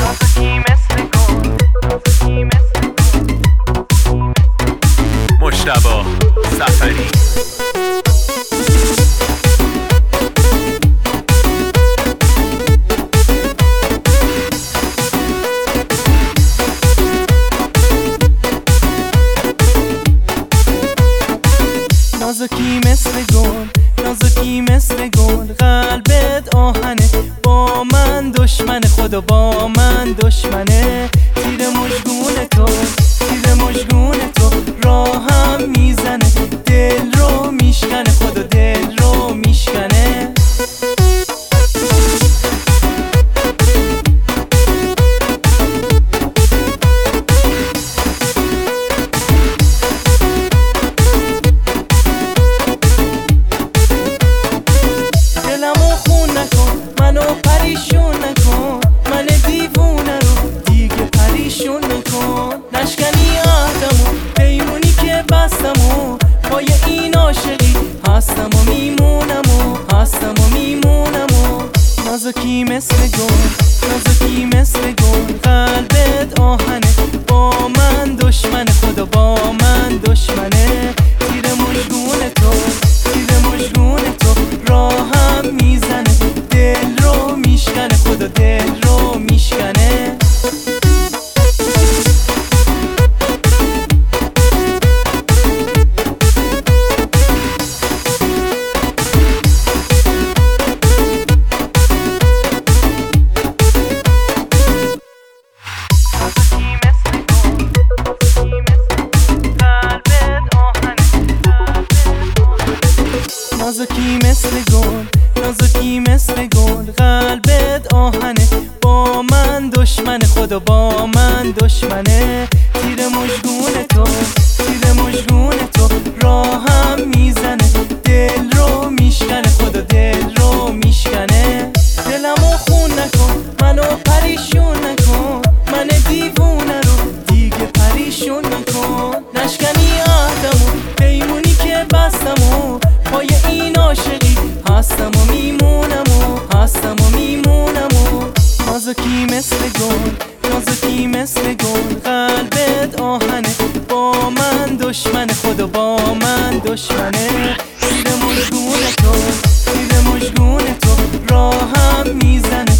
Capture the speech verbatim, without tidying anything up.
نازکی مثل گل، نازکی مثل گل. مجتبی سفری. نازکی مثل گل، نازکی مثل گل، قلبت آهنه، با من دشمن، خدا با من دشمنه. تیر مژگون تو، تیر مژگون تو راهم میزنه، دل رو میشکنه، خدا دل رو میشکنه. منو پریشون نکن، من دیوونه رو دیگه پریشون نکن. نشکنی آدمو پیمونی که بستمو، پای این عاشقی هستم و میمونم و هستم و میمونم و. نازکی مثل گل، نازکی مثل گل، قلبت آهنه، با من دشمن، خدا با من دشمنه. تیر مژگون تو، تیر مژگون تو راهم میزنه، دل رو میشکنه، خدا دل رو میشکنه. نازکی مثل گل، نازکی مثل گل، قلبت آهنه، با من دشمن، خدا با من دشمنه. تیر مژگون تو، تیر مژگون تو راهم میزنه، دل رو میشکنه، خدا دل رو میشکنه. دلمو خون نکن، منو پریشون نکن، من دیوونه رو دیگه پریشون نکن. نشکنی آدمو پیمونی که بستمو، پای این عاشقی هستم و میمونم و هستم و میمونم و. نازکی مثل گل، نازکی مثل گل، قلبت آهنه، با من دشمن، خدا با من دشمنه. تیر مژگون تو، تیر مژگون تو راهم میزنه،